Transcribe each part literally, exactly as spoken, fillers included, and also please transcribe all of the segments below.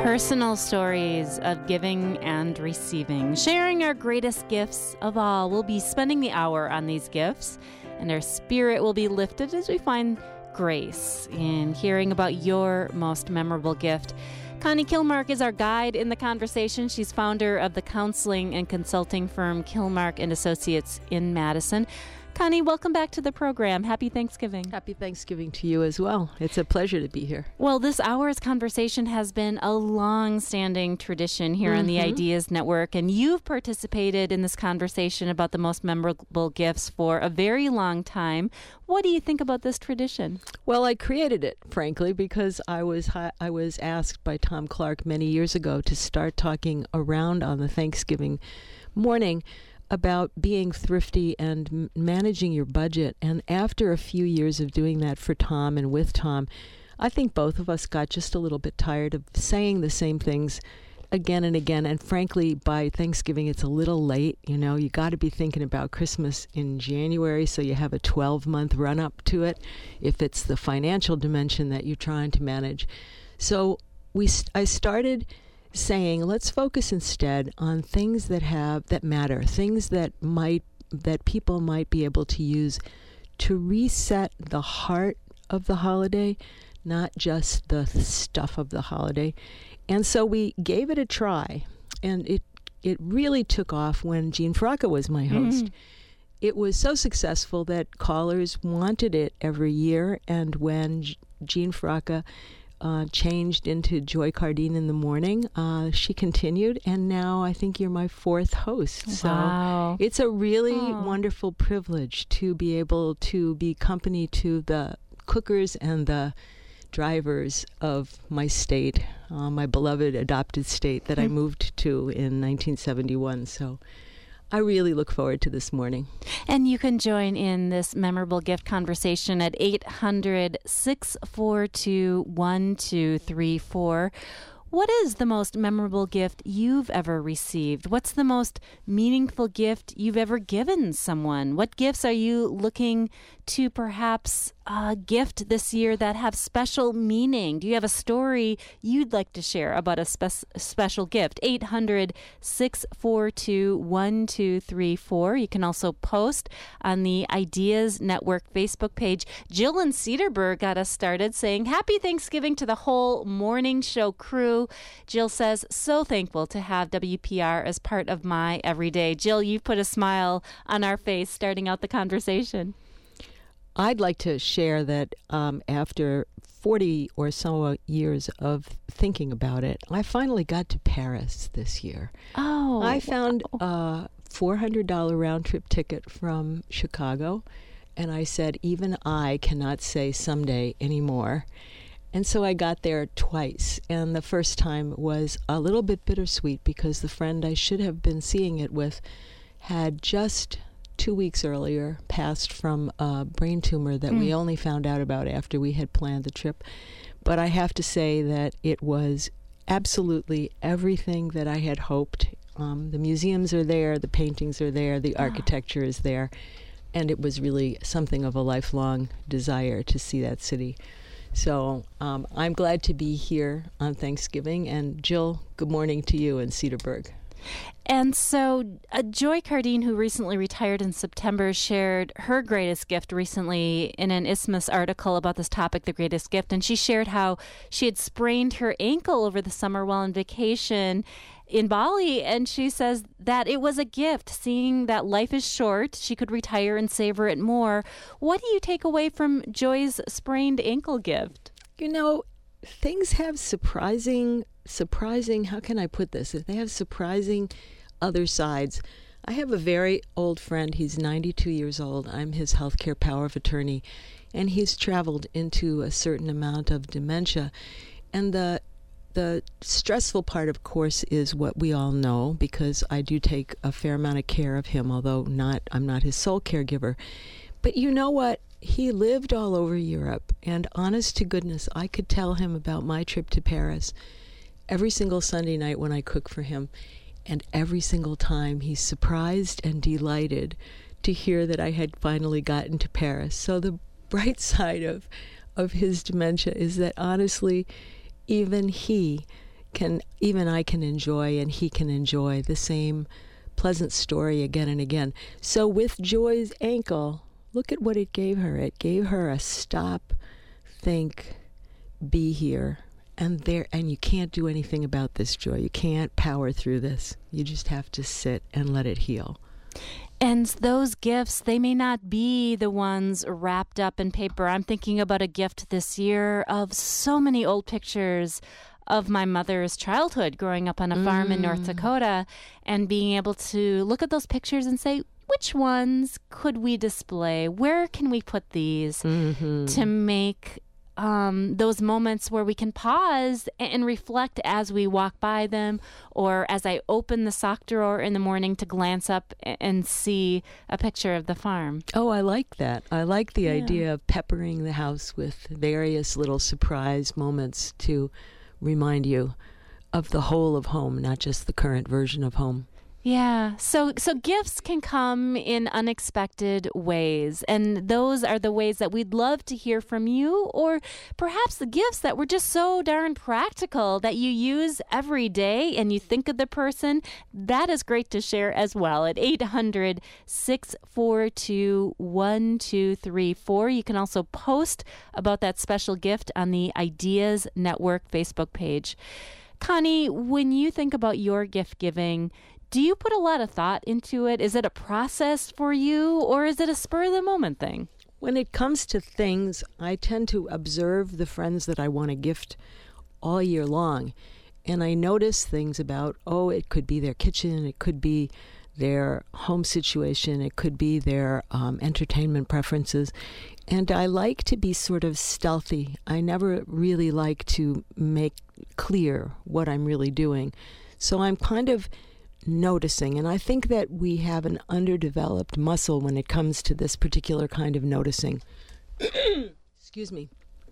Personal stories of giving and receiving, sharing our greatest gifts of all. We'll be spending the hour on these gifts, and our spirit will be lifted as we find grace in hearing about your most memorable gift. Connie Kilmark is our guide in the conversation. She's founder of the counseling and consulting firm Kilmark and Associates in Madison. Connie, welcome back to the program. Happy Thanksgiving. Happy Thanksgiving to you as well. It's a pleasure to be here. Well, this hour's conversation has been a long-standing tradition here mm-hmm. on the Ideas Network, and you've participated in this conversation about the most memorable gifts for a very long time. What do you think about this tradition? Well, I created it, frankly, because I was hi- I was asked by Tom Clark many years ago to start talking around on the Thanksgiving morning about being thrifty and m- managing your budget. And after a few years of doing that for Tom and with Tom, I think both of us got just a little bit tired of saying the same things again and again. And frankly, by Thanksgiving, it's a little late. You know, you got to be thinking about Christmas in January, so you have a twelve-month run-up to it if it's the financial dimension that you're trying to manage. So we, st- I started saying, let's focus instead on things that have that matter, things that might that people might be able to use to reset the heart of the holiday, not just the stuff of the holiday. And so we gave it a try, and it it really took off when Jean Fracca was my host. Mm. It was so successful that callers wanted it every year, and when G- Jean Fracca Uh, changed into Joy Cardine in the morning, uh, she continued, and now I think you're my fourth host. Wow. So it's a really Aww. wonderful privilege to be able to be company to the cookers and the drivers of my state, uh, my beloved adopted state that mm. I moved to in nineteen seventy-one. So I really look forward to this morning. And you can join in this memorable gift conversation at eight hundred, six four two, one two three four. What is the most memorable gift you've ever received? What's the most meaningful gift you've ever given someone? What gifts are you looking to perhaps uh, gift this year that have special meaning? Do you have a story you'd like to share about a spe- special gift? eight hundred, six four two, one two three four. You can also post on the Ideas Network Facebook page. Jill in Cedarburg got us started saying, Happy Thanksgiving to the whole morning show crew. Jill says, so thankful to have W P R as part of my everyday. Jill, you've put a smile on our face starting out the conversation. I'd like to share that um, after forty or so years of thinking about it, I finally got to Paris this year. Oh, I found wow. a four hundred dollars round-trip ticket from Chicago, and I said, even I cannot say someday anymore. And so I got there twice, and the first time was a little bit bittersweet because the friend I should have been seeing it with had just two weeks earlier passed from a brain tumor that mm. we only found out about after we had planned the trip. But I have to say that it was absolutely everything that I had hoped. Um, the museums are there, the paintings are there, the ah. architecture is there, and it was really something of a lifelong desire to see that city. So um, I'm glad to be here on Thanksgiving. And Jill, good morning to you in Cedarburg. And so uh, Joy Cardine, who recently retired in September, shared her greatest gift recently in an Isthmus article about this topic, the greatest gift. And she shared how she had sprained her ankle over the summer while on vacation in Bali, and she says that it was a gift, seeing that life is short, she could retire and savor it more. What do you take away from Joy's sprained ankle gift? You know, things have surprising, surprising, how can I put this? They have surprising other sides. I have a very old friend. He's ninety-two years old. I'm his healthcare power of attorney, and he's traveled into a certain amount of dementia. And the The stressful part, of course, is what we all know, because I do take a fair amount of care of him, although not I'm not his sole caregiver. But you know what? He lived all over Europe, and honest to goodness, I could tell him about my trip to Paris every single Sunday night when I cook for him, and every single time he's surprised and delighted to hear that I had finally gotten to Paris. So the bright side of of his dementia is that honestly, even he can, even I can enjoy and he can enjoy the same pleasant story again and again. So with Joy's ankle, look at what it gave her. It gave her a stop, think, be here. And there, and you can't do anything about this, Joy. You can't power through this. You just have to sit and let it heal. And those gifts, they may not be the ones wrapped up in paper. I'm thinking about a gift this year of so many old pictures of my mother's childhood growing up on a farm mm. in North Dakota, and being able to look at those pictures and say, which ones could we display? Where can we put these mm-hmm. to make Um, those moments where we can pause and reflect as we walk by them, or as I open the sock drawer in the morning to glance up and see a picture of the farm. Oh, I like that. I like the yeah. idea of peppering the house with various little surprise moments to remind you of the whole of home, not just the current version of home. Yeah. So so gifts can come in unexpected ways, and those are the ways that we'd love to hear from you, or perhaps the gifts that were just so darn practical that you use every day and you think of the person. That is great to share as well at eight hundred, six four two, one two three four. You can also post about that special gift on the Ideas Network Facebook page. Connie, when you think about your gift giving, do you put a lot of thought into it? Is it a process for you, or is it a spur-of-the-moment thing? When it comes to things, I tend to observe the friends that I want to gift all year long. And I notice things about, oh, it could be their kitchen, it could be their home situation, it could be their um, entertainment preferences. And I like to be sort of stealthy. I never really like to make clear what I'm really doing. So I'm kind of noticing, and I think that we have an underdeveloped muscle when it comes to this particular kind of noticing. Excuse me.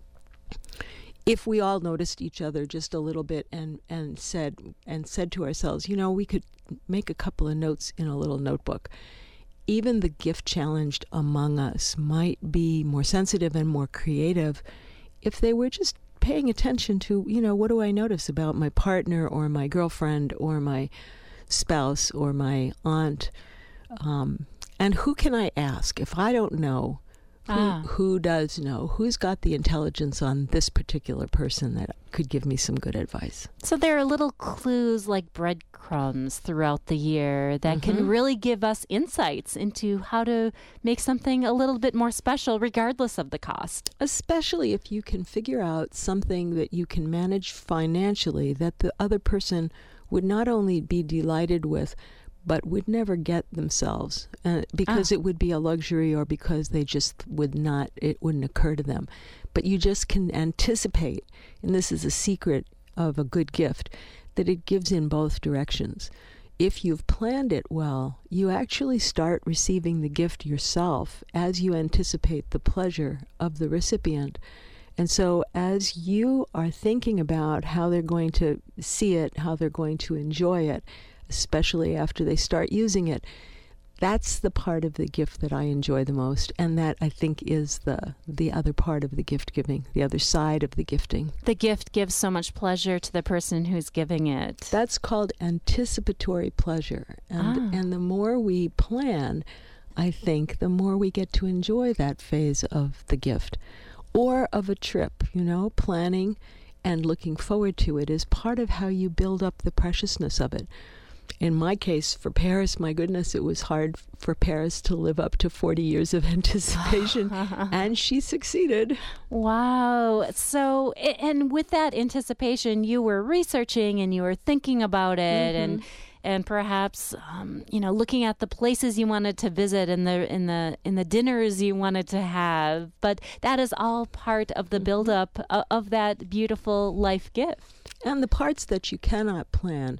If we all noticed each other just a little bit and, and said and said to ourselves, you know, we could make a couple of notes in a little notebook. Even the gift challenged among us might be more sensitive and more creative if they were just paying attention to, you know, what do I notice about my partner or my girlfriend or my spouse or my aunt, um, and who can I ask if I don't know? Who, ah. who does know? Who's got the intelligence on this particular person that could give me some good advice? So there are little clues like breadcrumbs throughout the year that mm-hmm. can really give us insights into how to make something a little bit more special, regardless of the cost. Especially if you can figure out something that you can manage financially that the other person would not only be delighted with, but would never get themselves uh, because ah. it would be a luxury, or because they just would not, it wouldn't occur to them. But you just can anticipate, and this is a secret of a good gift, that it gives in both directions. If you've planned it well, you actually start receiving the gift yourself as you anticipate the pleasure of the recipient. And so as you are thinking about how they're going to see it, how they're going to enjoy it, especially after they start using it, that's the part of the gift that I enjoy the most. And that, I think, is the the other part of the gift giving, the other side of the gifting. The gift gives so much pleasure to the person who's giving it. That's called anticipatory pleasure. And, ah. and the more we plan, I think, the more we get to enjoy that phase of the gift. Or of a trip, you know, planning and looking forward to it is part of how you build up the preciousness of it. In my case, for Paris, my goodness, it was hard for Paris to live up to forty years of anticipation, and she succeeded. Wow. So, and with that anticipation, you were researching and you were thinking about it, mm-hmm. and and perhaps, um, you know, looking at the places you wanted to visit and the in the in the dinners you wanted to have. But that is all part of the buildup of, of that beautiful life gift. And the parts that you cannot plan.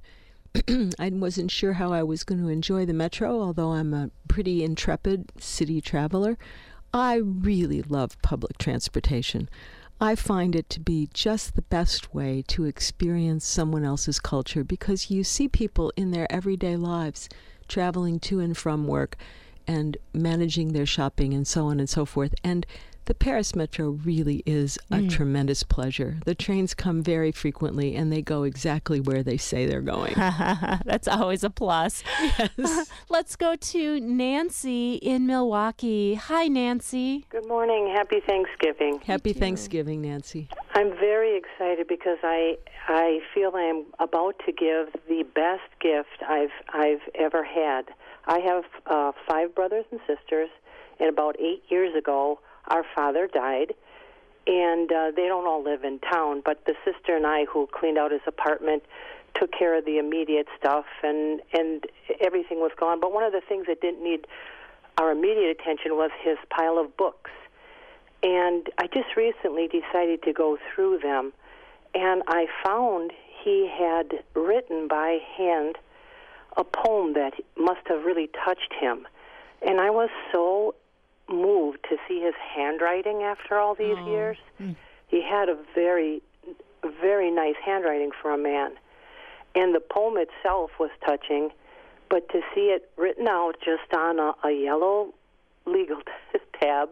I wasn't sure how I was going to enjoy the metro, although I'm a pretty intrepid city traveler. I really love public transportation. I find it to be just the best way to experience someone else's culture, because you see people in their everyday lives traveling to and from work and managing their shopping and so on and so forth. And The Paris Metro really is a Mm. tremendous pleasure. The trains come very frequently, and they go exactly where they say they're going. That's always a plus. Yes. Let's go to Nancy in Milwaukee. Hi, Nancy. Good morning. Happy Thanksgiving. Happy too. Thanksgiving, Nancy. I'm very excited because I I feel I am about to give the best gift I've I've ever had. I have uh, five brothers and sisters, and about eight years ago, our father died, and uh, they don't all live in town, but the sister and I, who cleaned out his apartment, took care of the immediate stuff, and, and everything was gone. But one of the things that didn't need our immediate attention was his pile of books. And I just recently decided to go through them, and I found he had written by hand a poem that must have really touched him. And I was so moved to see his handwriting after all these Oh. years. Mm. He had a very, very nice handwriting for a man. And the poem itself was touching, but to see it written out just on a, a yellow legal tab,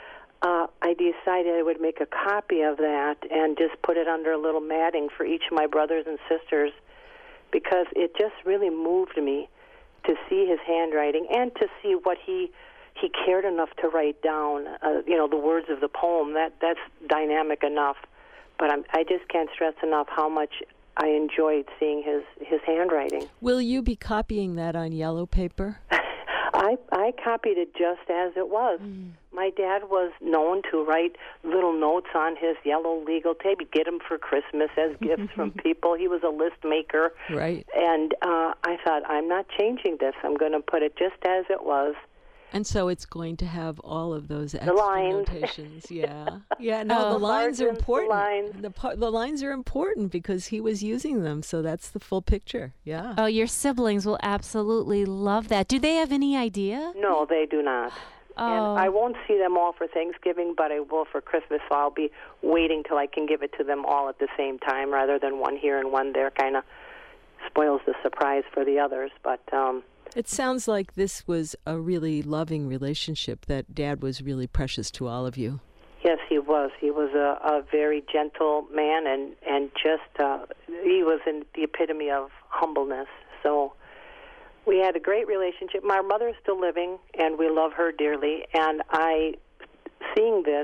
uh, I decided I would make a copy of that and just put it under a little matting for each of my brothers and sisters, because it just really moved me to see his handwriting and to see what he he cared enough to write down. Uh, you know, the words of the poem. That that's dynamic enough. But I'm, I just can't stress enough how much I enjoyed seeing his his handwriting. Will you be copying that on yellow paper? I I copied it just as it was. Mm. My dad was known to write little notes on his yellow legal tape. He'd get them for Christmas as gifts from people. He was a list maker. Right. And uh, I thought, I'm not changing this. I'm going to put it just as it was. And so it's going to have all of those extra lines. notations. Yeah. Yeah, no, Oh. the lines are Margins, the important. lines. The, par- the lines are important because he was using them, so that's the full picture. Yeah. Oh, your siblings will absolutely love that. Do they have any idea? No, they do not. Oh. And I won't see them all for Thanksgiving, but I will for Christmas, so I'll be waiting till I can give it to them all at the same time rather than one here and one there. Kind of spoils the surprise for the others. But um, It sounds like this was a really loving relationship, that Dad was really precious to all of you. yes, he was. He was a, a very gentle man, and, and just uh, he was in the epitome of humbleness. So we had a great relationship. My mother is still living, and we love her dearly. And I, seeing this,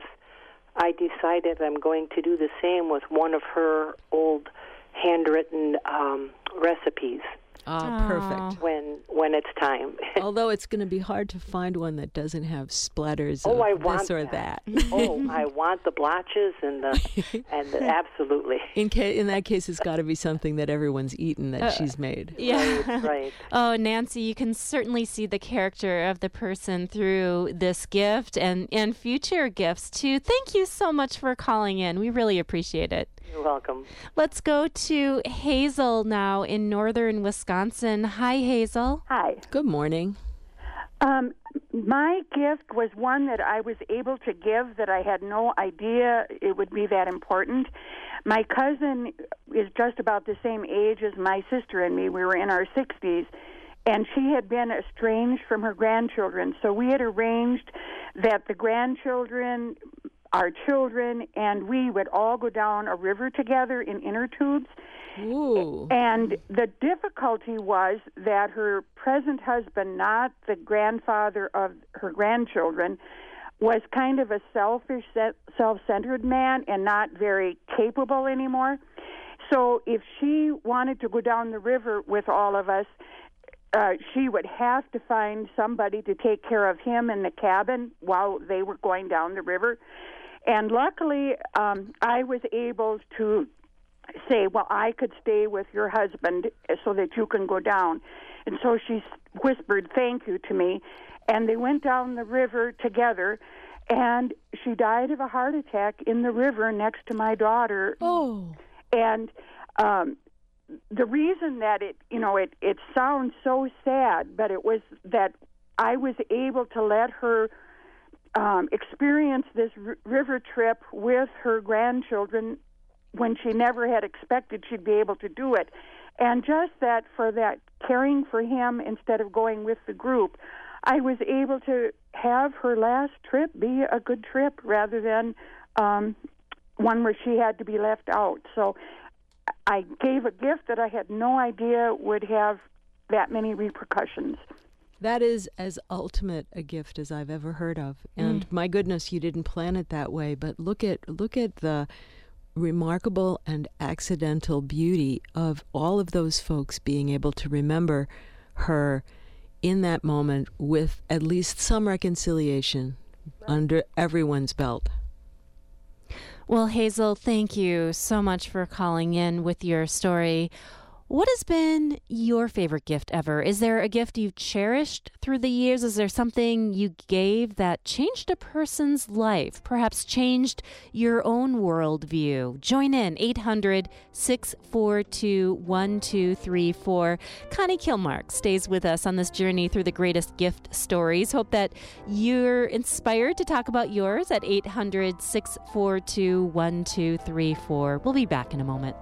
I decided I'm going to do the same with one of her old handwritten um, recipes Ah, Aw. perfect. when when it's time. Although it's going to be hard to find one that doesn't have splatters Oh, of I this want or that. that. Oh, I want the blotches and the and the, absolutely. In ca- in that case, it's got to be something that everyone's eaten that Uh, she's made. Yeah. Right, right. Oh, Nancy, you can certainly see the character of the person through this gift and, and future gifts, too. Thank you so much for calling in. We really appreciate it. You're welcome. Let's go to Hazel now in northern Wisconsin. Hi, Hazel. Hi. Good morning. Um, my gift was one that I was able to give that I had no idea it would be that important. My cousin is just about the same age as my sister and me. We were in our sixties, and she had been estranged from her grandchildren. So we had arranged that the grandchildren, our children, and we would all go down a river together in inner tubes. Ooh. And the difficulty was that her present husband, not the grandfather of her grandchildren, was kind of a selfish, self-centered man and not very capable anymore. So if she wanted to go down the river with all of us, uh, she would have to find somebody to take care of him in the cabin while they were going down the river. And luckily, um, I was able to say, well, I could stay with your husband so that you can go down. And so she whispered thank you to me, and they went down the river together, and she died of a heart attack in the river next to my daughter. Oh. And um, the reason that it, you know, it, it sounds so sad, but it was that I was able to let her um, experience this r- river trip with her grandchildren when she never had expected she'd be able to do it. And just that for that caring for him instead of going with the group, I was able to have her last trip be a good trip rather than um, one where she had to be left out. So I gave a gift that I had no idea would have that many repercussions. That is as ultimate a gift as I've ever heard of. And mm. my goodness, you didn't plan it that way, but look at look at the remarkable and accidental beauty of all of those folks being able to remember her in that moment with at least some reconciliation under everyone's belt. Well, Hazel, thank you so much for calling in with your story. What has been your favorite gift ever? Is there a gift you've cherished through the years? Is there something you gave that changed a person's life, perhaps changed your own worldview? Join in, eight hundred, six four two, one two three four. Connie Kilmark stays with us on this journey through the greatest gift stories. Hope that you're inspired to talk about yours at eight hundred, six four two, one two three four. We'll be back in a moment.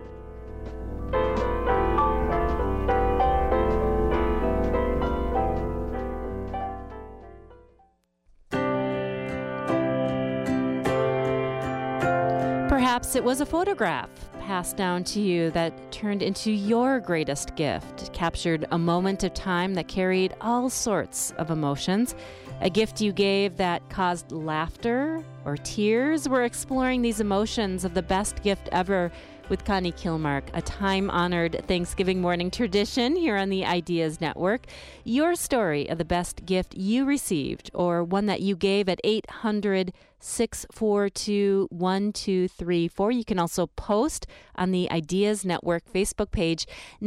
Perhaps it was a photograph passed down to you that turned into your greatest gift. It captured a moment of time that carried all sorts of emotions. A gift you gave that caused laughter or tears. We're exploring these emotions of the best gift ever with Connie Kilmark, a time-honored Thanksgiving morning tradition here on the Ideas Network. Your story of the best gift you received or one that you gave at eight hundred, six four two, one two three four. You can also post on the Ideas Network Facebook page.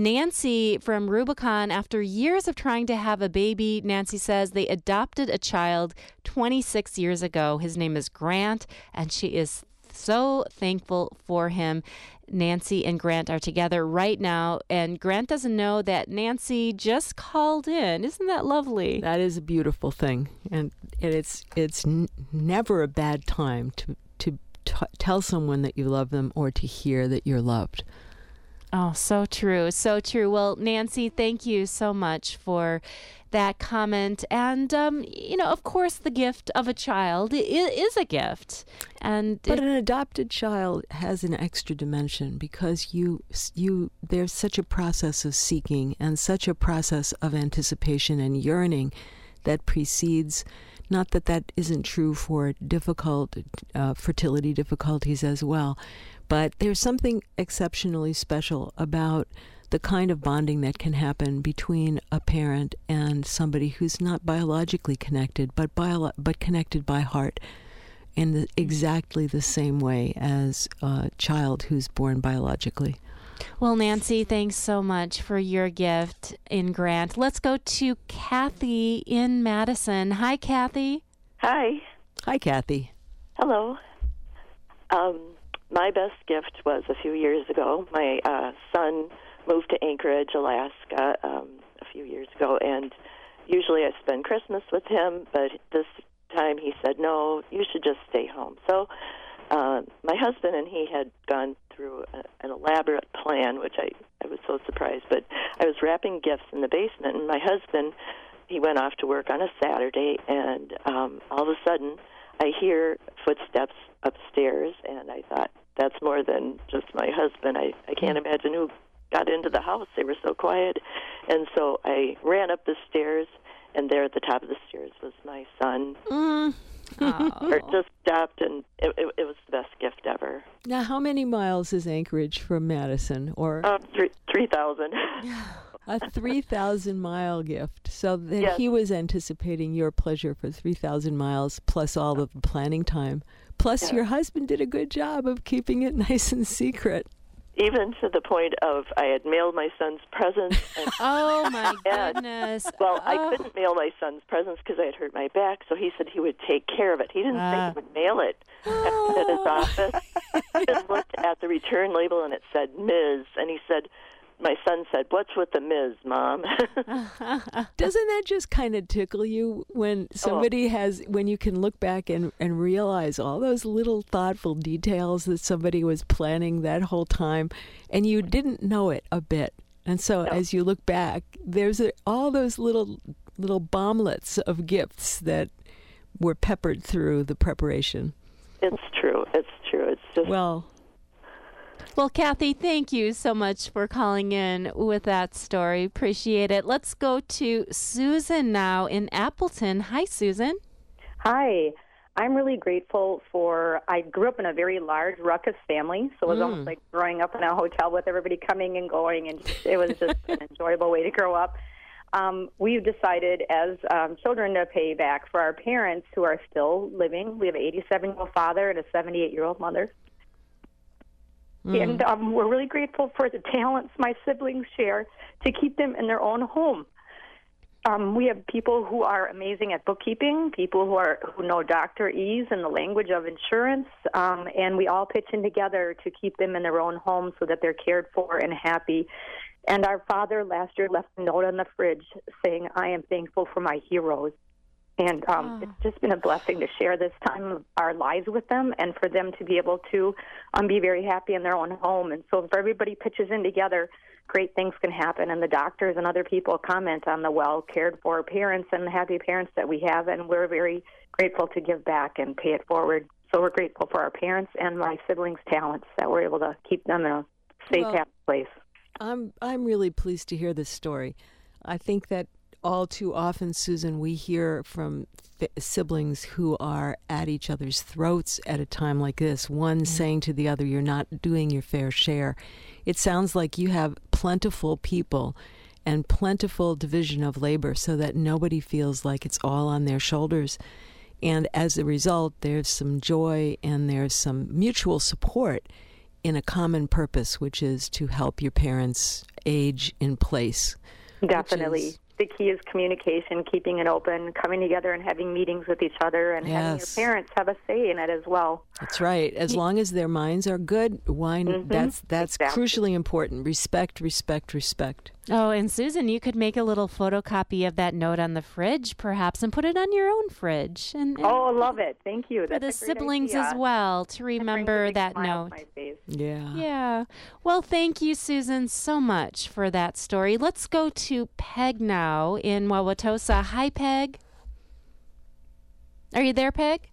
Nancy from Rubicon, after years of trying to have a baby, Nancy says they adopted a child twenty-six years ago. His name is Grant, and she is so thankful for him. Nancy and Grant are together right now, and Grant doesn't know that Nancy just called in. Isn't that lovely? That is a beautiful thing, and it's it's n- never a bad time to to t- tell someone that you love them or to hear that you're loved. Oh, so true, so true. Well, Nancy, thank you so much for that comment. And, um, you know, of course, the gift of a child is a gift. And But it, an adopted child has an extra dimension because you, you, there's such a process of seeking and such a process of anticipation and yearning that precedes. Not that that isn't true for difficult uh, fertility difficulties as well, but there's something exceptionally special about the kind of bonding that can happen between a parent and somebody who's not biologically connected, but bio- but connected by heart in the, exactly the same way as a child who's born biologically. Well, Nancy, thanks so much for your gift in Grant. Let's go to Kathy in Madison. Hi, Kathy. Hi. Hi, Kathy. Hello. Um, my best gift was a few years ago. My uh, son moved to Anchorage, Alaska, um, a few years ago, and usually I spend Christmas with him, but this time he said, no, you should just stay home. So uh, my husband and he had gone through a, an elaborate plan, which I, I was so surprised, but I was wrapping gifts in the basement, and my husband, he went off to work on a Saturday, and um, all of a sudden I hear footsteps upstairs, and I thought, that's more than just my husband. I, I can't imagine who got into the house. They were so quiet. And so I ran up the stairs, and there at the top of the stairs was my son. Mm. Or just stopped, and it, it, it was the best gift ever. Now, how many miles is Anchorage from Madison? Or uh, three three thousand. A three thousand mile gift. So that yes. He was anticipating your pleasure for three thousand miles plus all of the planning time. Plus, yes. Your husband did a good job of keeping it nice and secret. Even to the point of I had mailed my son's presents. And oh, my and, goodness. Well, oh. I couldn't mail my son's presents because I had hurt my back, so he said he would take care of it. He didn't uh. think he would mail it. I at his office. He just looked at the return label, and it said Miz And he said, my son said, what's with the Miz, Mom? Doesn't that just kind of tickle you when somebody oh. has, when you can look back and, and realize all those little thoughtful details that somebody was planning that whole time, and you didn't know it a bit. And so no. as you look back, there's a, all those little little bomblets of gifts that were peppered through the preparation. It's true. It's true. It's just well. Well, Kathy, thank you so much for calling in with that story. Appreciate it. Let's go to Susan now in Appleton. Hi, Susan. Hi. I'm really grateful for, I grew up in a very large ruckus family, so it was mm. almost like growing up in a hotel with everybody coming and going, and just, it was just an enjoyable way to grow up. Um, we've decided as um, children to pay back for our parents who are still living. We have an eighty-seven-year-old father and a seventy-eight-year-old mother. Mm. And um, we're really grateful for the talents my siblings share to keep them in their own home. Um, we have people who are amazing at bookkeeping, people who are who know doctorese and the language of insurance, um, and we all pitch in together to keep them in their own home so that they're cared for and happy. And our father last year left a note on the fridge saying, "I am thankful for my heroes." And um, oh. it's just been a blessing to share this time of our lives with them and for them to be able to um, be very happy in their own home. And so if everybody pitches in together, great things can happen. And the doctors and other people comment on the well-cared-for parents and the happy parents that we have, and we're very grateful to give back and pay it forward. So we're grateful for our parents and my siblings' talents that we're able to keep them in a safe, well, happy place. I'm, I'm really pleased to hear this story. I think that all too often, Susan, we hear from f- siblings who are at each other's throats at a time like this, one mm-hmm. saying to the other, "You're not doing your fair share." It sounds like you have plentiful people and plentiful division of labor so that nobody feels like it's all on their shoulders. And as a result, there's some joy and there's some mutual support in a common purpose, which is to help your parents age in place. Definitely. Is, the key is communication, keeping it open, coming together and having meetings with each other, and yes. having your parents have a say in it as well. That's right. As long as their minds are good, why mm-hmm. that's that's exactly. crucially important. Respect, respect, respect. Oh, and Susan, you could make a little photocopy of that note on the fridge, perhaps, and put it on your own fridge. And, and oh, I love it. Thank you. For That's the a great siblings idea. as well to remember that note. Yeah. Yeah. Well, thank you, Susan, so much for that story. Let's go to Peg now in Wauwatosa. Hi, Peg. Are you there, Peg?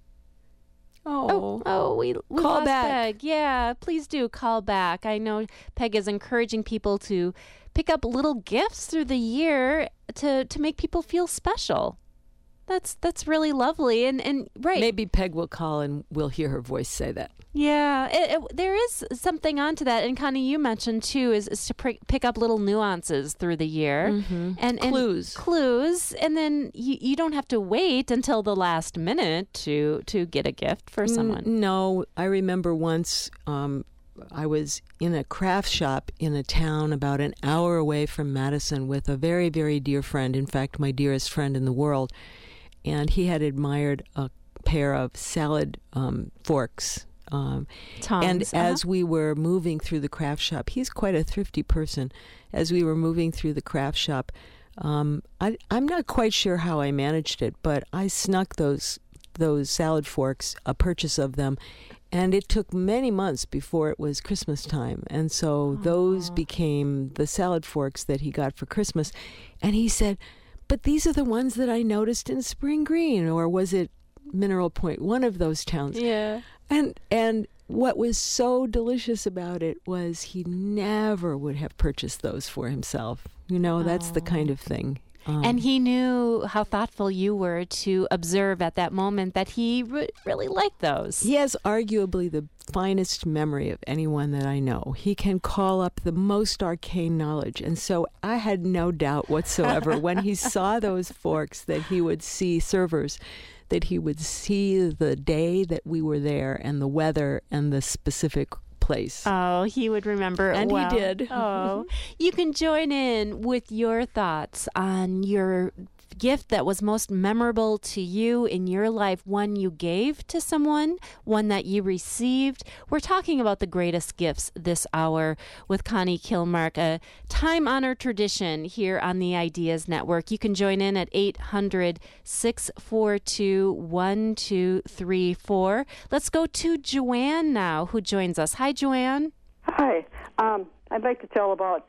Oh, oh, oh, we, we call lost back. Peg. Yeah, please do call back. I know Peg is encouraging people to pick up little gifts through the year to, to make people feel special. That's that's really lovely, and and right. Maybe Peg will call and we'll hear her voice say that. Yeah, it, it, there is something onto that, and Connie, you mentioned too, is, is to pr- pick up little nuances through the year, mm-hmm. and, and clues, clues, and then you, you don't have to wait until the last minute to to get a gift for someone. N- no, I remember once um, I was in a craft shop in a town about an hour away from Madison with a very, very dear friend. In fact, my dearest friend in the world. And he had admired a pair of salad um, forks. Um, Tongs, and uh-huh. as we were moving through the craft shop, he's quite a thrifty person. As we were moving through the craft shop, um, I, I'm not quite sure how I managed it, but I snuck those those salad forks, a purchase of them, and it took many months before it was Christmas time. And so Aww. Those became the salad forks that he got for Christmas. And he said, "But these are the ones that I noticed in Spring Green," or was it Mineral Point, one of those towns. Yeah. And and what was so delicious about it was he never would have purchased those for himself. You know, that's oh. the kind of thing. Um, and he knew how thoughtful you were to observe at that moment that he re- really liked those. He has arguably the finest memory of anyone that I know. He can call up the most arcane knowledge. And so I had no doubt whatsoever when he saw those forks that he would see servers, that he would see the day that we were there and the weather and the specific place. Oh, he would remember it and well. he did. Oh, you can join in with your thoughts on your gift that was most memorable to you in your life, one you gave to someone, one that you received. We're talking about the greatest gifts this hour with Connie Kilmark, a time-honored tradition here on the Ideas Network. You can join in at eight hundred, six four two, one two three four. Let's go to Joanne now, who joins us. Hi, Joanne. Hi. Um, I'd like to tell about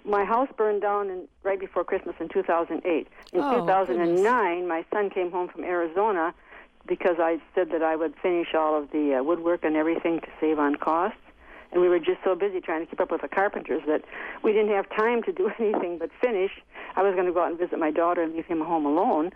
my house burned down in, right before Christmas in two thousand eight. In Oh, two thousand nine, goodness. my son came home from Arizona because I said that I would finish all of the uh, woodwork and everything to save on costs. And we were just so busy trying to keep up with the carpenters that we didn't have time to do anything but finish. I was going to go out and visit my daughter and leave him home alone.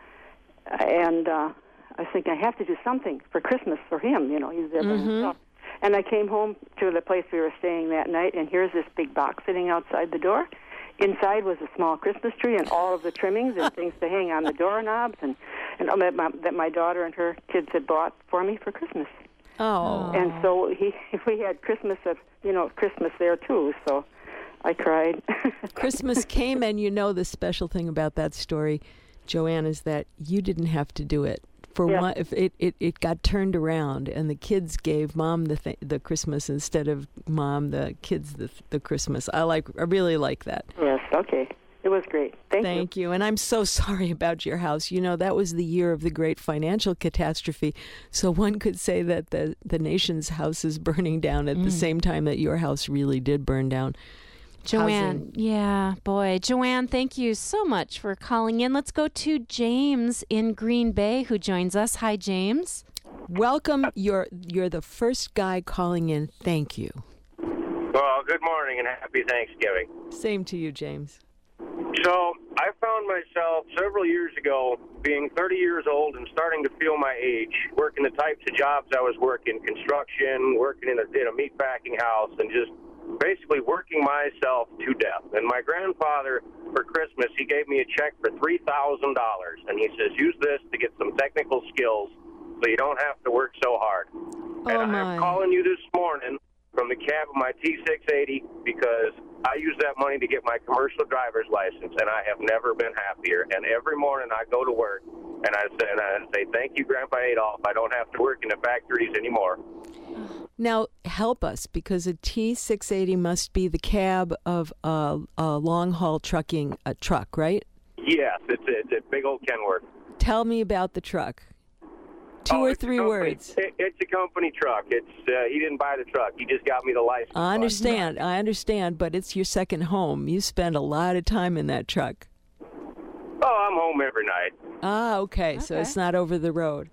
And uh, I was thinking, I have to do something for Christmas for him. You know, he's there by himself. And I came home to the place we were staying that night, and here's this big box sitting outside the door. Inside was a small Christmas tree and all of the trimmings and things to hang on the doorknobs and, and um, that, my, that my daughter and her kids had bought for me for Christmas. Oh. And so he, we had Christmas at, you know, Christmas there too. So I cried. Christmas came, and you know the special thing about that story, Joanne, is that you didn't have to do it. For Yeah. one, if it, it, it got turned around, and the kids gave mom the th- the Christmas instead of mom the kids the the Christmas. I like I really like that. Yes. Okay. It was great. Thank, Thank you. And I'm so sorry about your house. You know, that was the year of the great financial catastrophe. So one could say that the, the nation's house is burning down at mm. the same time that your house really did burn down. Joanne, yeah, boy. Joanne, thank you so much for calling in. Let's go to James in Green Bay who joins us. Hi, James. Welcome. You're, you're the first guy calling in. Thank you. Well, good morning and happy Thanksgiving. Same to you, James. So I found myself several years ago being thirty years old and starting to feel my age, working the types of jobs I was working, construction, working in a, in a meatpacking house, and just basically working myself to death. And my grandfather, for Christmas, he gave me a check for three thousand dollars, and he says, use this to get some technical skills so you don't have to work so hard. Oh, and my. I'm calling you this morning from the cab of my T six eighty because I use that money to get my commercial driver's license, and I have never been happier. And every morning I go to work, and I say, and I say thank you, Grandpa Adolf. I don't have to work in the factories anymore. Now, help us, because a T six eighty must be the cab of a, a long-haul trucking a truck, right? Yes, it's a, it's a big old Kenworth. Tell me about the truck. Two oh, or it's three a company, words. It, it's a company truck. It's uh, he didn't buy the truck. He just got me the license. I understand. I understand, but it's your second home. You spend a lot of time in that truck. Oh, I'm home every night. Ah, okay. okay. So it's not over the road.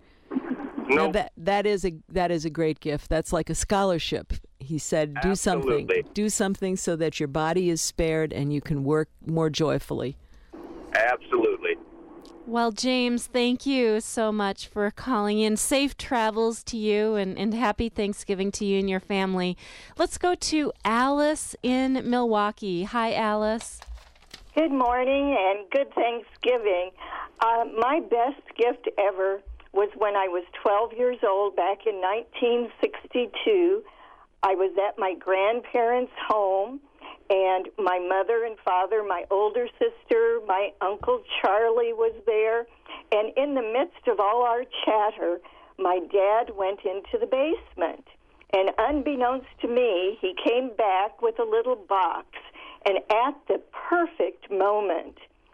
No, nope. that that is a that is a great gift. That's like a scholarship. He said, "Do Absolutely. something. Do something so that your body is spared and you can work more joyfully." Absolutely. Well, James, thank you so much for calling in. Safe travels to you, and, and happy Thanksgiving to you and your family. Let's go to Alice in Milwaukee. Hi, Alice. Good morning and good Thanksgiving. Uh, my best gift ever was when I was twelve years old back in nineteen sixty-two. I was at my grandparents' home, and my mother and father, my older sister, my Uncle Charlie was there. And in the midst of all our chatter, my dad went into the basement. And unbeknownst to me, he came back with a little box. And at the perfect moment,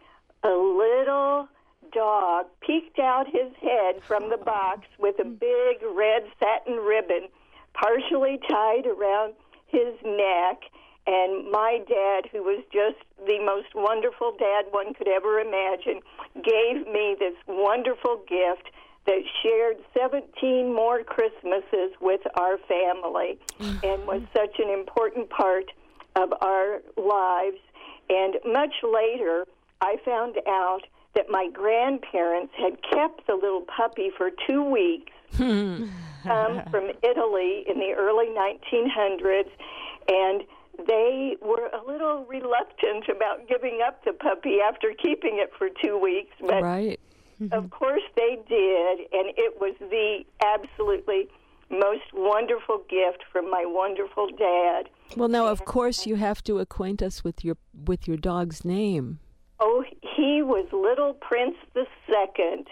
a little dog peeked out his head from the box with a big red satin ribbon partially tied around his neck. And my dad, who was just the most wonderful dad one could ever imagine, gave me this wonderful gift that shared seventeen more Christmases with our family and was such an important part of our lives. And much later, I found out that my grandparents had kept the little puppy for two weeks um, from Italy in the early nineteen hundreds, and they were a little reluctant about giving up the puppy after keeping it for two weeks. But right. Of course they did, and it was the absolutely most wonderful gift from my wonderful dad. Well, now, of course, you have to acquaint us with your with your dog's name. Oh, he was Little Prince the Second.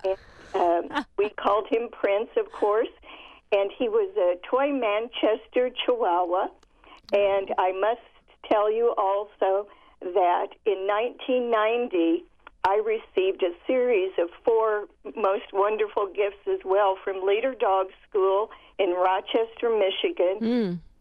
And, um, we called him Prince, of course, and he was a toy Manchester Chihuahua. And I must tell you also that in nineteen ninety, I received a series of four most wonderful gifts as well from Leader Dog School in Rochester, Michigan. Mm.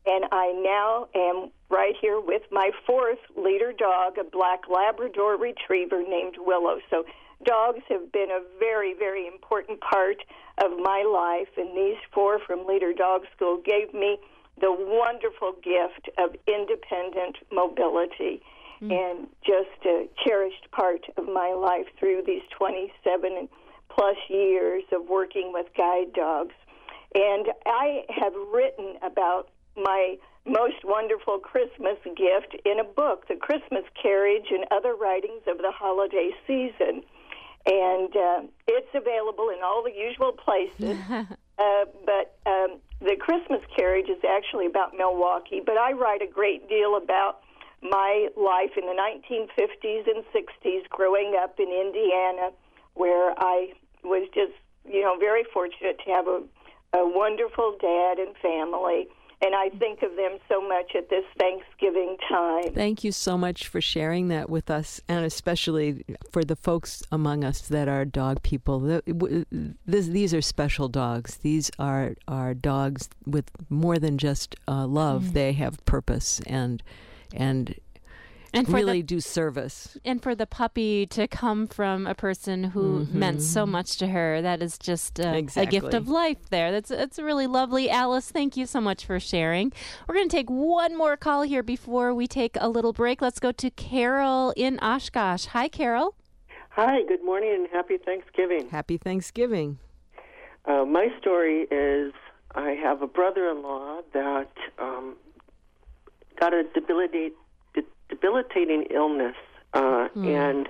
and I now am right here with my fourth leader dog, a black Labrador retriever named Willow. So dogs have been a very, very important part of my life, and these four from Leader Dog School gave me the wonderful gift of independent mobility mm. and just a cherished part of my life through these twenty-seven plus years of working with guide dogs. And I have written about my most wonderful Christmas gift in a book, The Christmas Carriage and Other Writings of the Holiday Season. And uh, it's available in all the usual places. uh, but um, The Christmas Carriage is actually about Milwaukee, but I write a great deal about my life in the nineteen fifties and sixties growing up in Indiana, where I was just, you know, very fortunate to have a, a wonderful dad and family. And I think of them so much at this Thanksgiving time. Thank you so much for sharing that with us, and especially for the folks among us that are dog people. This, these are special dogs. These are, are dogs with more than just uh, love. Mm. They have purpose and and and really the, do service. And for the puppy to come from a person who mm-hmm. meant so much to her, that is just a, exactly. a gift of life there. That's that's really lovely. Alice, thank you so much for sharing. We're going to take one more call here before we take a little break. Let's go to Carol in Oshkosh. Hi, Carol. Hi, good morning and happy Thanksgiving. Happy Thanksgiving. Uh, my story is I have a brother-in-law that um, got a debilitating debilitating illness, uh, mm. and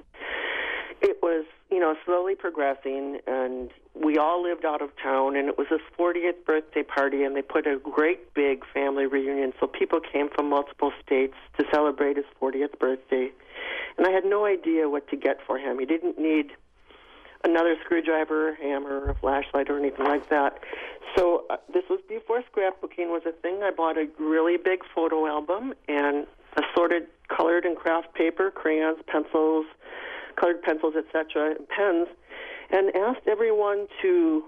it was, you know, slowly progressing, and we all lived out of town, and it was his fortieth birthday party, and they put a great big family reunion, so people came from multiple states to celebrate his fortieth birthday, and I had no idea what to get for him. He didn't need another screwdriver, hammer, or a flashlight, or anything like that. So uh, this was before scrapbooking was a thing. I bought a really big photo album and assorted colored and craft paper, crayons, pencils, colored pencils, et cetera, and pens, and asked everyone to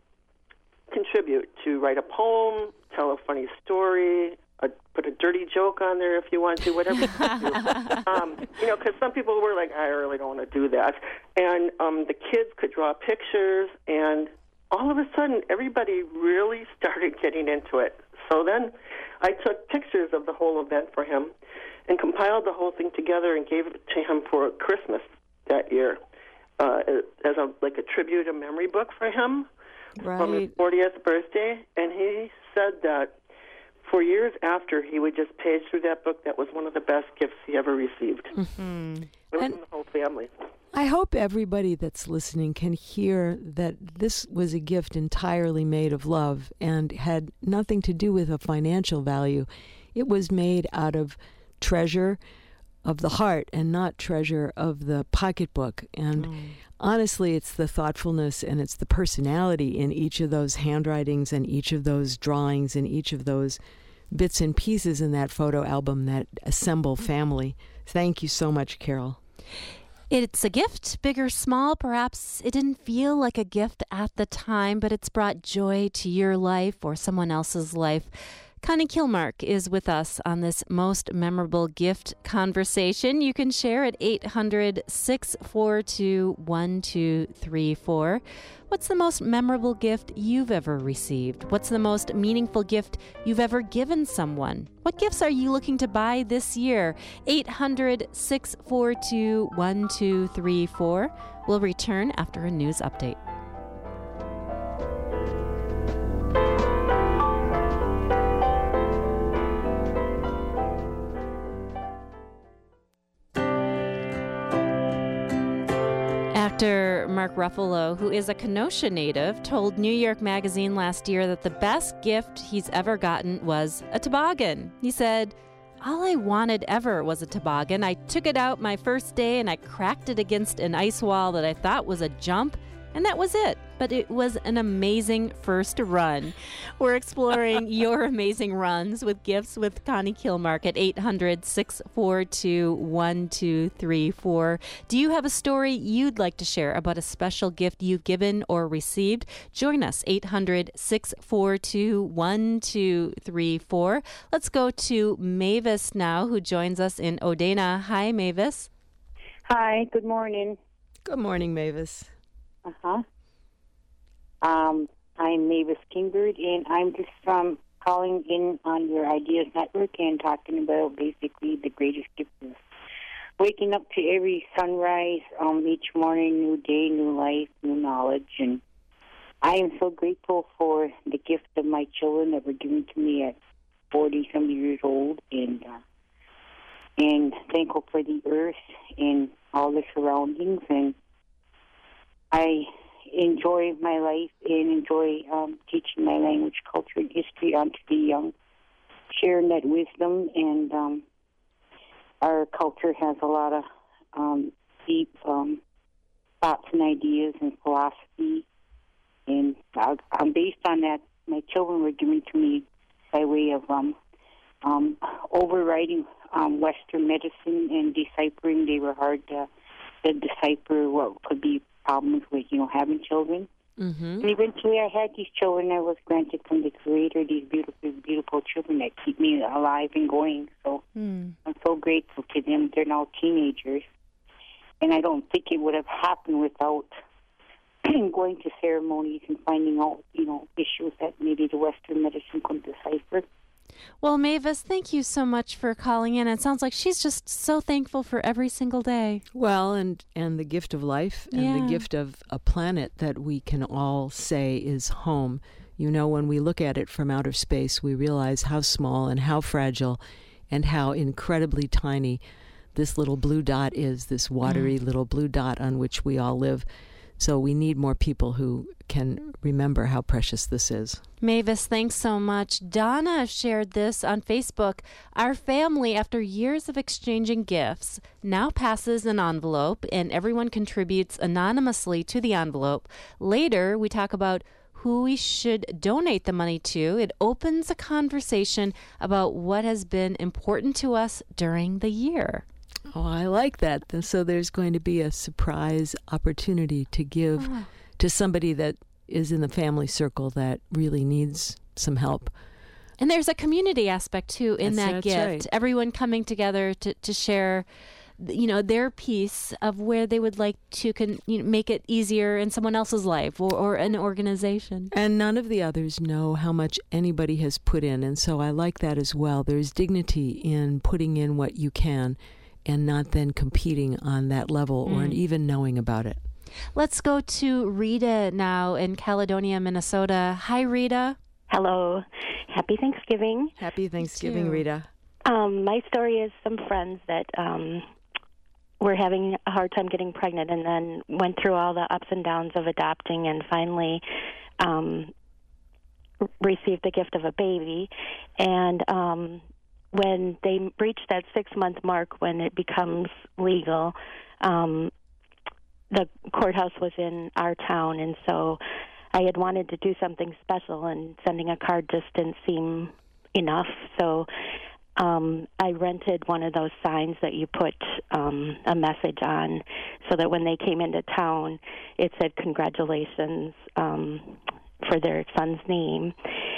contribute, to write a poem, tell a funny story, a, put a dirty joke on there if you want to, whatever you want to. Um, you know, because some people were like, I really don't want to do that. And um, the kids could draw pictures, and all of a sudden, everybody really started getting into it. So then I took pictures of the whole event for him and compiled the whole thing together and gave it to him for Christmas that year uh, as a like a tribute, a memory book for him right. from his fortieth birthday. And he said that for years after, he would just page through that book. That was one of the best gifts he ever received. Mm-hmm. It was and from the whole family. I hope everybody that's listening can hear that this was a gift entirely made of love and had nothing to do with a financial value. It was made out of treasure of the heart and not treasure of the pocketbook. And mm. honestly, it's the thoughtfulness and it's the personality in each of those handwritings and each of those drawings and each of those bits and pieces in that photo album that assemble family. Thank you so much, Carol. It's a gift, big or small. Perhaps it didn't feel like a gift at the time, but it's brought joy to your life or someone else's life. Connie Kilmark is with us on this most memorable gift conversation. You can share at eight hundred, six four two, one two three four. What's the most memorable gift you've ever received? What's the most meaningful gift you've ever given someone? What gifts are you looking to buy this year? eight hundred, six four two, one two three four. We'll return after a news update. Actor Mark Ruffalo, who is a Kenosha native, told New York Magazine last year that the best gift he's ever gotten was a toboggan. He said, "All I wanted ever was a toboggan. I took it out my first day and I cracked it against an ice wall that I thought was a jump, And that was it. But it was an amazing first run. We're exploring your amazing runs with gifts with Connie Kilmark at eight hundred, six four two, one two three four. Do you have a story you'd like to share about a special gift you've given or received? Join us, eight hundred, six four two, one two three four. Let's go to Mavis now, who joins us in Odena. Hi, Mavis. Hi, good morning. Good morning, Mavis. Uh-huh. Um, I'm Mavis Kingbird, and I'm just um, calling in on your Ideas Network and talking about basically the greatest gift of waking up to every sunrise, um, each morning, new day, new life, new knowledge. And I am so grateful for the gift of my children that were given to me at forty-some years old, and uh, and thankful for the earth and all the surroundings. And I enjoy my life and enjoy um, teaching my language, culture, and history onto the young, sharing that wisdom. And um, our culture has a lot of um, deep um, thoughts and ideas and philosophy. And uh, um, based on that, my children were given to me by way of um, um, overriding um, Western medicine and deciphering. They were hard to, to decipher what could be problems with, you know, having children. Mm-hmm. And eventually I had these children. I was granted from the Creator these beautiful, beautiful children that keep me alive and going. So Mm. I'm so grateful to them. They're now teenagers. And I don't think it would have happened without going to ceremonies and finding out, you know, issues that maybe the Western medicine couldn't decipher. Well, Mavis, thank you so much for calling in. It sounds like she's just so thankful for every single day. Well, and, and the gift of life and Yeah. the gift of a planet that we can all say is home. You know, when we look at it from outer space, we realize how small and how fragile and how incredibly tiny this little blue dot is, this watery Mm. little blue dot on which we all live. So we need more people who can remember how precious this is. Mavis, thanks so much. Donna shared this on Facebook. Our family, after years of exchanging gifts, now passes an envelope and everyone contributes anonymously to the envelope. Later, we talk about who we should donate the money to. It opens a conversation about what has been important to us during the year. Oh, I like that. And so there's going to be a surprise opportunity to give Oh. to somebody that is in the family circle that really needs some help. And there's a community aspect, too, in That's- that that's gift. right. Everyone coming together to, to share, you know, their piece of where they would like to con, you know, make it easier in someone else's life or, or an organization. And none of the others know how much anybody has put in. And so I like that as well. There's dignity in putting in what you can and not then competing on that level or Mm. even knowing about it. Let's go to Rita now in Caledonia, Minnesota. Hi, Rita. Hello. Happy Thanksgiving. Happy Thanksgiving, too. Rita. Um, my story is some friends that um, were having a hard time getting pregnant and then went through all the ups and downs of adopting and finally um, r- received the gift of a baby. And um, when they reach that six-month mark when it becomes legal, um, the courthouse was in our town, and so I had wanted to do something special, and sending a card just didn't seem enough. So um, I rented one of those signs that you put um, a message on so that when they came into town, it said congratulations um, for their son's name.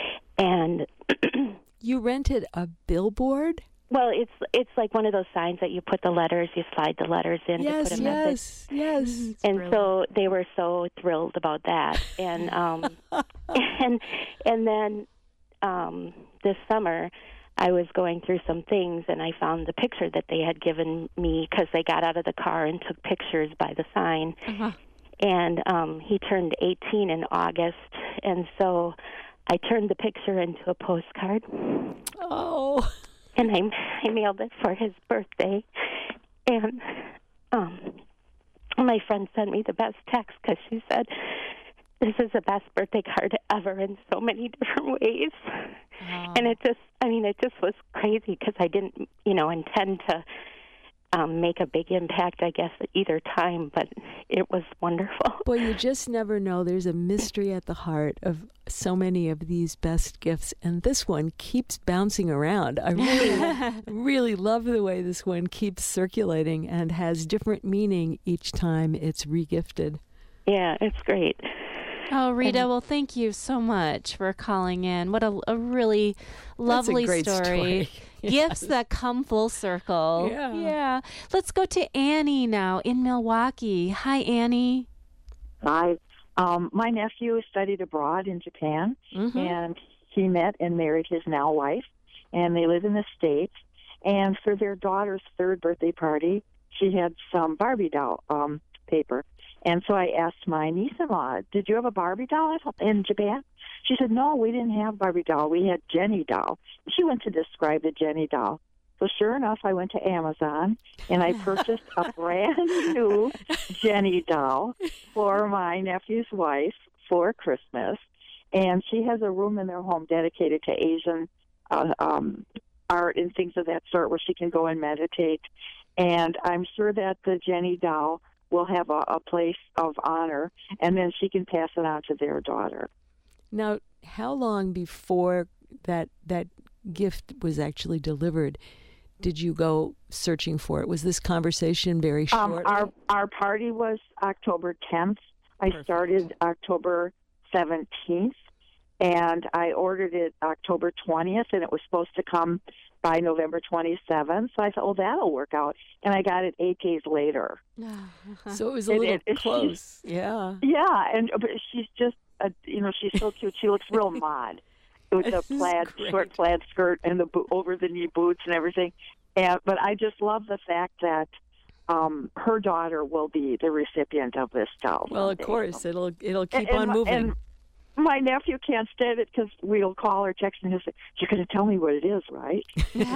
And You rented a billboard? well, it's it's like one of those signs that you put the letters, you slide the letters in Yes, to put a message. yes, yes. And so they were so thrilled about that, and um, and and then um, this summer I was going through some things, and I found the picture that they had given me because they got out of the car and took pictures by the sign. Uh-huh. And um, he turned eighteen in August, and so I turned the picture into a postcard. Oh. And I, I mailed it for his birthday. And um, my friend sent me the best text because she said, this is the best birthday card ever in so many different ways. Oh. And it just, I mean, it just was crazy because I didn't, you know, intend to um, make a big impact, I guess, at either time, but it was wonderful. Boy, you just never know. There's a mystery at the heart of so many of these best gifts, and this one keeps bouncing around. I really, really love the way this one keeps circulating and has different meaning each time it's regifted. Yeah, it's great. Oh, Rita, And- well, thank you so much for calling in. What a, a really lovely great story. story. Gifts that come full circle. Yeah. Yeah. Let's go to Annie now in Milwaukee. Hi, Annie. Hi. Um, my nephew studied abroad in Japan, Mhm. and he met and married his now wife, and they live in the States. And for their daughter's third birthday party, she had some Barbie doll um, paper. And so I asked my niece-in-law, did you have a Barbie doll in Japan? She said, no, we didn't have Barbie doll. We had Jenny doll. She went to describe the Jenny doll. So sure enough, I went to Amazon, and I purchased a brand new Jenny doll for my nephew's wife for Christmas. And she has a room in their home dedicated to Asian uh, um, art and things of that sort where she can go and meditate. And I'm sure that the Jenny doll will have a, a place of honor, and then she can pass it on to their daughter. Now, how long before that that gift was actually delivered did you go searching for it? Was this conversation very short? Um, our our party was October tenth. I Perfect. started October seventeenth, and I ordered it October twentieth, and it was supposed to come by November twenty-seventh. So I thought, oh, that'll work out. And I got it eight days later. So it was a It- little it- it- close. Yeah. Yeah, and but she's just, a, you know, she's so cute. She looks real mod with the This is plaid, great. short plaid skirt and the bo- over the knee boots and everything. And but I just love the fact that um, her daughter will be the recipient of this doll. Well, of someday. course, it'll it'll keep And- on and my- moving. and my nephew can't stand it because we'll call or text, and he'll say, "You're going to tell me what it is, right?"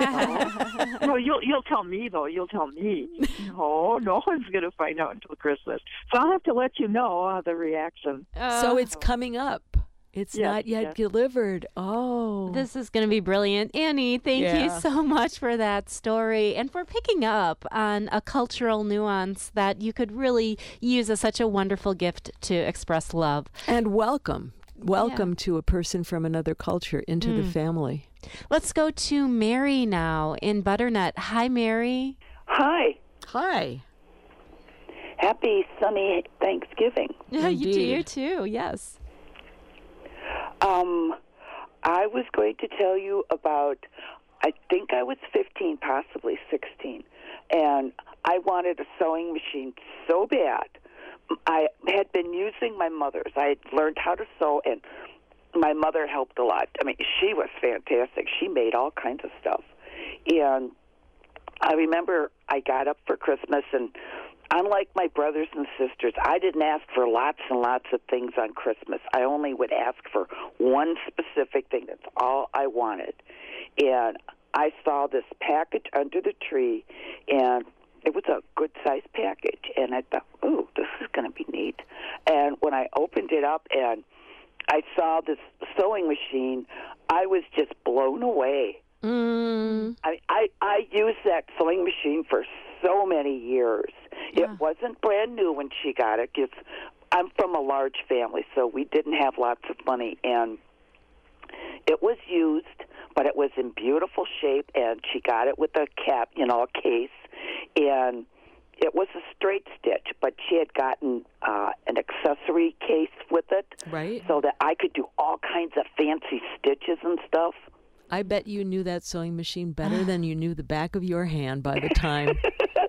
No, you'll you'll tell me though. You'll tell me. No, no one's going to find out until Christmas. So I'll have to let you know uh, the reaction. So it's coming up. It's Yes, not yet yes. delivered. Oh. This is going to be brilliant. Annie, thank you Yeah. so much for that story and for picking up on a cultural nuance that you could really use as such a wonderful gift to express love. And welcome. Welcome to a person from another culture into the Mm. family. Let's go to Mary now in Butternut. Hi, Mary. Hi. Hi. Happy sunny Thanksgiving. Yeah, you do, Indeed. you too, yes. Um, I was going to tell you about, I think I was fifteen, possibly sixteen, and I wanted a sewing machine so bad. I had been using my mother's. I had learned how to sew, and my mother helped a lot. I mean, she was fantastic. She made all kinds of stuff. And I remember I got up for Christmas, and unlike my brothers and sisters, I didn't ask for lots and lots of things on Christmas. I only would ask for one specific thing. That's all I wanted. And I saw this package under the tree, and it was a good-sized package. And I thought, ooh, this is going to be neat. And when I opened it up and I saw this sewing machine, I was just blown away. Mm. I, I I used that sewing machine for so many years. Yeah. It wasn't brand new when she got it. It's, I'm from a large family, so we didn't have lots of money, and it was used, but it was in beautiful shape, and she got it with a cap, you know, a case, and it was a straight stitch, but she had gotten uh, an accessory case with it, Right. so that I could do all kinds of fancy stitches and stuff. I bet you knew that sewing machine better than you knew the back of your hand by the time.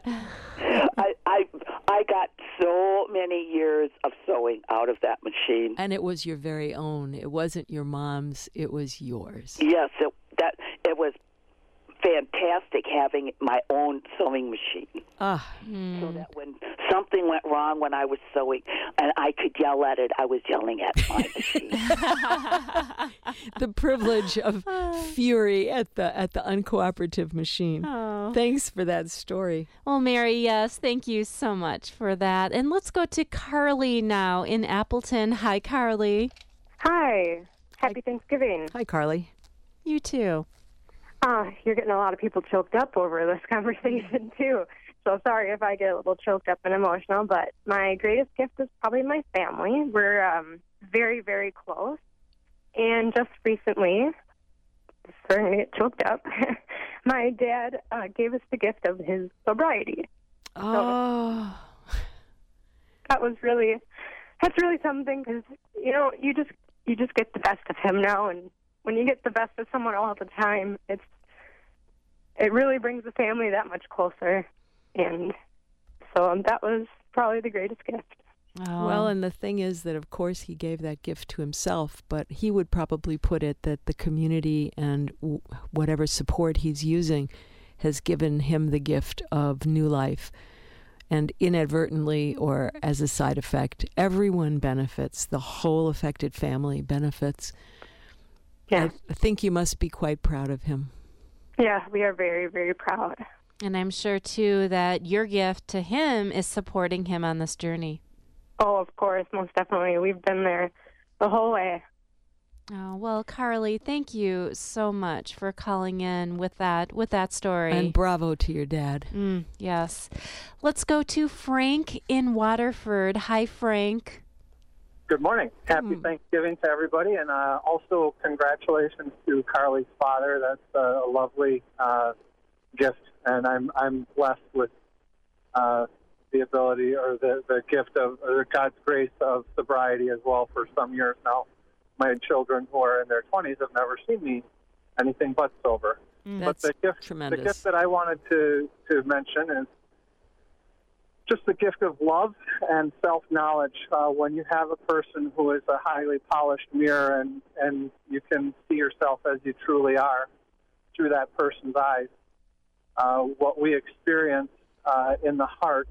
I, I I got so many years of sewing out of that machine. And it was your very own. It wasn't your mom's. It was yours. Yes, it, that it was fantastic having my own sewing machine. Ah. So that when something went wrong when I was sewing and I could yell at it, I was yelling at my machine. The privilege of fury at the at the uncooperative machine. Oh. Thanks for that story. Well, Mary, yes, thank you so much for that. And let's go to Carly now in Appleton. Hi, Carly. Hi. Happy Thanksgiving. Hi, Carly. You too. Uh, you're getting a lot of people choked up over this conversation, too. So sorry if I get a little choked up and emotional, but my greatest gift is probably my family. We're um, very, very close. And just recently, starting to get choked up, my dad uh, gave us the gift of his sobriety. Oh. So that was really, that's really something because, you know, you just, you just get the best of him now. And when you get the best of someone all the time, it's, it really brings the family that much closer. And so um, that was probably the greatest gift. Oh. Well, and the thing is that, of course, he gave that gift to himself, but he would probably put it that the community and w- whatever support he's using has given him the gift of new life. And inadvertently, or as a side effect, everyone benefits. The whole affected family benefits. Yeah. I think you must be quite proud of him. Yeah, we are very, very proud. And I'm sure, too, that your gift to him is supporting him on this journey. Oh, of course, most definitely. We've been there the whole way. Oh, well, Carly, thank you so much for calling in with that with that story. And bravo to your dad. Mm, yes. Let's go to Frank in Waterford. Hi, Frank. Good morning. Happy mm. Thanksgiving to everybody, and uh, also congratulations to Carly's father. That's uh, a lovely uh, gift, and I'm I'm blessed with uh, the ability or the, the gift of or God's grace of sobriety as well for some years now. My children who are in their twenties have never seen me anything but sober. Mm, but the gift, tremendous. the gift that I wanted to, to mention is just the gift of love and self-knowledge. Uh, when you have a person who is a highly polished mirror and, and you can see yourself as you truly are through that person's eyes, uh, what we experience uh, in the heart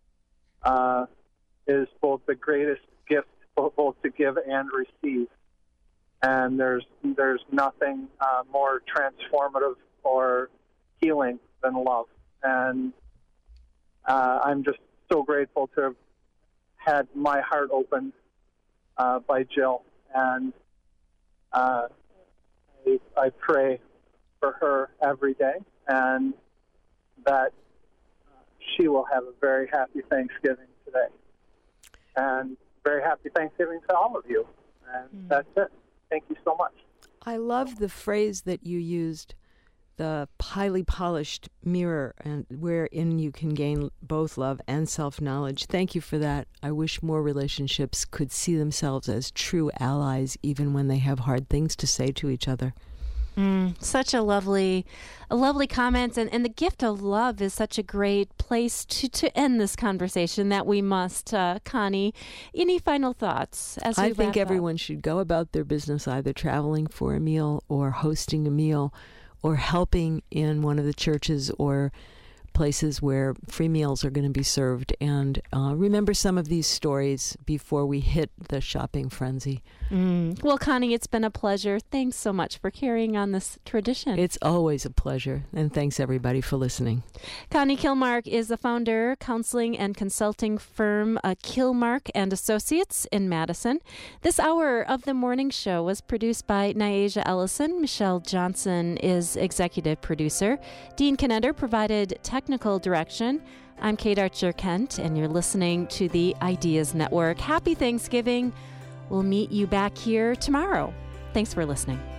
uh, is both the greatest gift, both, both to give and receive. And there's there's nothing uh, more transformative or healing than love. And uh, I'm just so grateful to have had my heart opened uh, by Jill. And uh, I, I pray for her every day, and that uh, she will have a very happy Thanksgiving today. And very happy Thanksgiving to all of you. And mm. that's it. Thank you so much. I love the phrase that you used, the highly polished mirror, and wherein you can gain both love and self-knowledge. Thank you for that. I wish more relationships could see themselves as true allies, even when they have hard things to say to each other. Mm, such a lovely, a lovely comment, and, and the gift of love is such a great place to, to end this conversation that we must. Uh, Connie, any final thoughts as we I think wrap everyone up? should go about their business, either traveling for a meal or hosting a meal or helping in one of the churches or places where free meals are going to be served, and uh, remember some of these stories before we hit the shopping frenzy. Mm. Well, Connie, it's been a pleasure. Thanks so much for carrying on this tradition. It's always a pleasure, and thanks everybody for listening. Connie Kilmark is the founder, counseling and consulting firm uh, Kilmark and Associates in Madison. This hour of the morning show was produced by Nyasia Ellison. Michelle Johnson is executive producer. Dean Kenneder provided technical direction. I'm Kate Archer-Kent, and you're listening to the Ideas Network. Happy Thanksgiving. We'll meet you back here tomorrow. Thanks for listening.